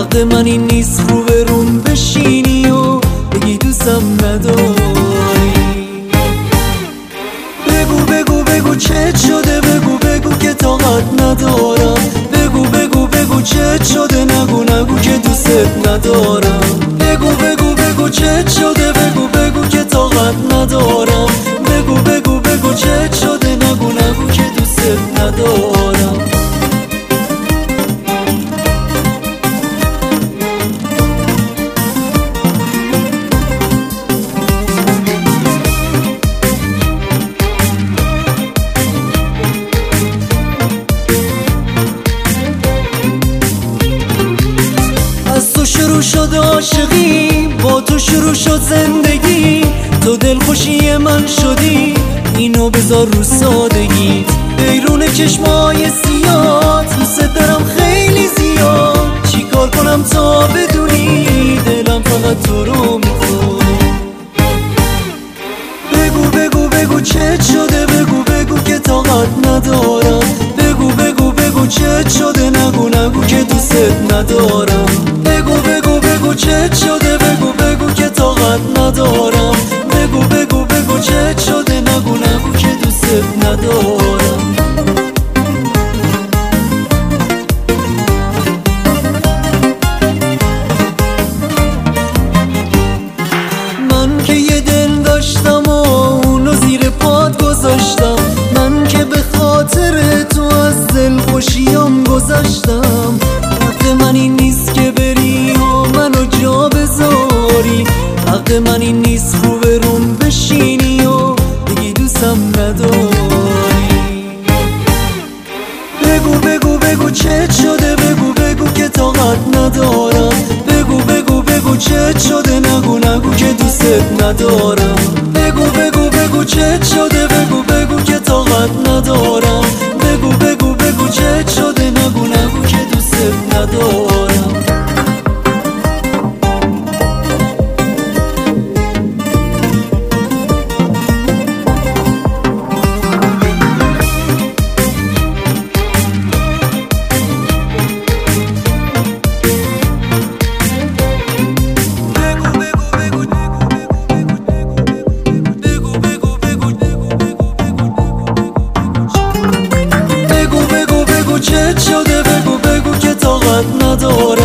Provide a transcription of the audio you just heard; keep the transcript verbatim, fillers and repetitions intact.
حق من این نیست رو به روم بشینی و بگی دوستم نداری. بگو بگو بگو چه شده، بگو بگو که طاقت ندارم. بگو بگو بگو چه شده، نگو نگو که دوست ندارم. بگو بگو بگو چه شده، بگو بگو که طاقت ندارم. بگو بگو بگو چه شده، نگو نگو که دوست ندارم. از تو شروع شد عاشقی، با تو شروع شد زندگی. تو دلخوشی من شدی، اینو بذار رو سادگی. بیرون چشمای سیاه دوست دارم خیلی زیاد. چی کار کنم تا بدونی دلم فقط تو رو میخواد. بگو بگو بگو چه شده، بگو بگو که طاقت ندارم. بگو بگو بگو چه شده، نگو نگو که دوست ندارم. بگو بگو بگو چه شده، بگو بگو که طاقت ندارم. بگو بگو بگو چه شده، نگو نگو که دوست ندارم. من که یه دل داشتم و اونو زیر پات گذاشتم. من که به خاطر تو از دل خوشیام گذاشتم. حق من این نیست که بری و منو جا بذاری. حق من این نیست رو به روم بشینی و بگی دوستم نداری. بگو بگو بگو چه شده، بگو بگو که طاقت ندارم. بگو بگو بگو چه شده، نگو نگو که دوست ندارم. بگو بگو بگو چه شده، بگو بگو که طاقت ندارم. بگو بگو بگو چه شده، نگو نگو که دوست ندارم. چه شده، بگو بگو که طاقت ندارم.